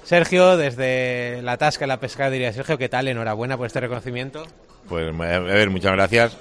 Sergio, desde la Tasca, la pescadería. Sergio, ¿qué tal? Enhorabuena por este reconocimiento. Pues a ver, muchas gracias.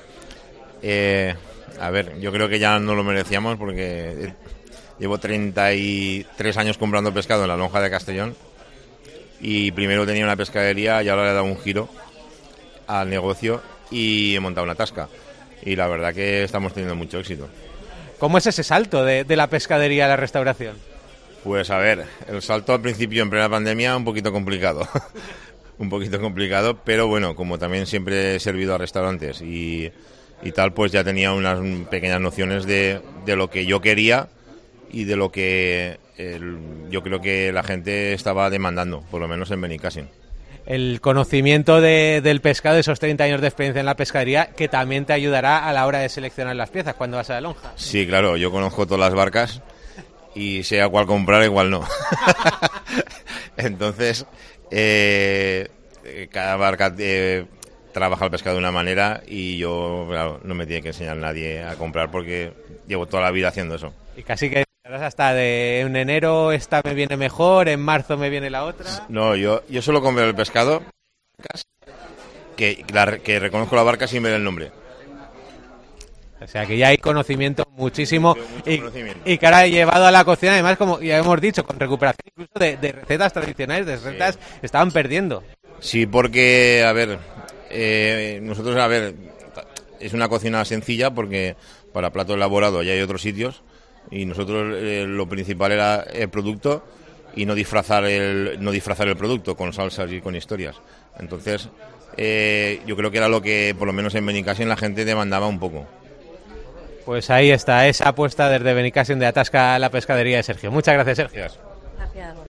A ver, yo creo que ya no lo merecíamos porque llevo 33 años comprando pescado en la lonja de Castellón y primero tenía una pescadería y ahora le he dado un giro al negocio y he montado una tasca. Y la verdad que estamos teniendo mucho éxito. ¿Cómo es ese salto de la pescadería a la restauración? Pues a ver, el salto al principio en plena pandemia un poquito complicado. Un poquito complicado, pero bueno, como también siempre he servido a restaurantes y tal, pues ya tenía unas pequeñas nociones de lo que yo quería y de lo que yo creo que la gente estaba demandando, por lo menos en Benicàssim. El conocimiento del pescado, esos 30 años de experiencia en la pescadería, que también te ayudará a la hora de seleccionar las piezas cuando vas a la lonja. Sí, claro, yo conozco todas las barcas y sé a cuál comprar y cuál no. Entonces, cada barca trabaja el pescado de una manera y yo, claro, no me tiene que enseñar nadie a comprar porque llevo toda la vida haciendo eso. Y casi que hasta en enero esta me viene mejor, en marzo me viene la otra. No, yo solo compro el pescado que reconozco la barca sin ver el nombre. O sea que ya hay conocimiento muchísimo conocimiento. Y que ahora he llevado a la cocina, además, como ya hemos dicho, con recuperación incluso de recetas tradicionales, de recetas que estaban perdiendo. Sí, porque, a ver, nosotros, a ver, es una cocina sencilla porque para plato elaborado ya hay otros sitios y nosotros lo principal era el producto y no disfrazar el producto con salsas y con historias. Entonces, yo creo que era lo que, por lo menos en Benicàssim, la gente demandaba un poco. Pues ahí está, esa apuesta desde Benicàssim de Atasca a la pescadería de Sergio. Muchas gracias, Sergio. Gracias. Gracias.